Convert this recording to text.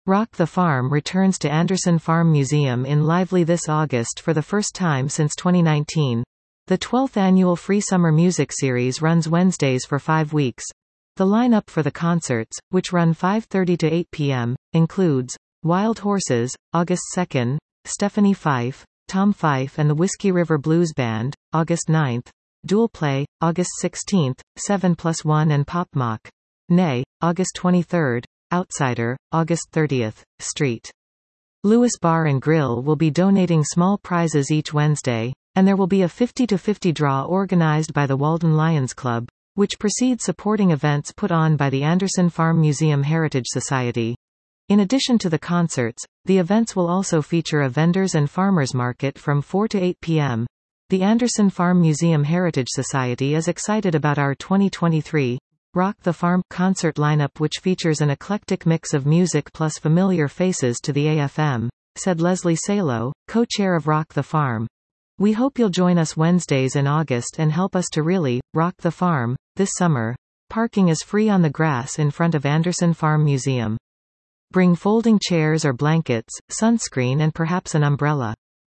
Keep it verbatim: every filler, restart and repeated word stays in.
Rock the Farm returns to Anderson Farm Museum in Lively this August for the first time since twenty nineteen. The twelfth annual Free Summer Music Series runs Wednesdays for five weeks. The lineup for the concerts, which run five thirty to eight p m, includes Wild Horses, August second, Stephanie Fife, Tom Fife and the Whiskey River Blues Band, August ninth, Dual Play, August sixteenth, seven plus one and Pop Mock. Nay, August twenty-third, Outsider, August thirtieth, Street. Lewis Bar and Grill will be donating small prizes each Wednesday, and there will be a fifty to fifty draw organized by the Walden Lions Club, which precedes supporting events put on by the Anderson Farm Museum Heritage Society. In addition to the concerts, the events will also feature a vendors and farmers market from four to eight p m The Anderson Farm Museum Heritage Society is excited about our twenty twenty-three Rock the Farm concert lineup, which features an eclectic mix of music plus familiar faces to the A F M, said Leslie Salo, co-chair of Rock the Farm. We hope you'll join us Wednesdays in August and help us to really rock the farm this summer. Parking is free on the grass in front of Anderson Farm Museum. Bring folding chairs or blankets, sunscreen and perhaps an umbrella.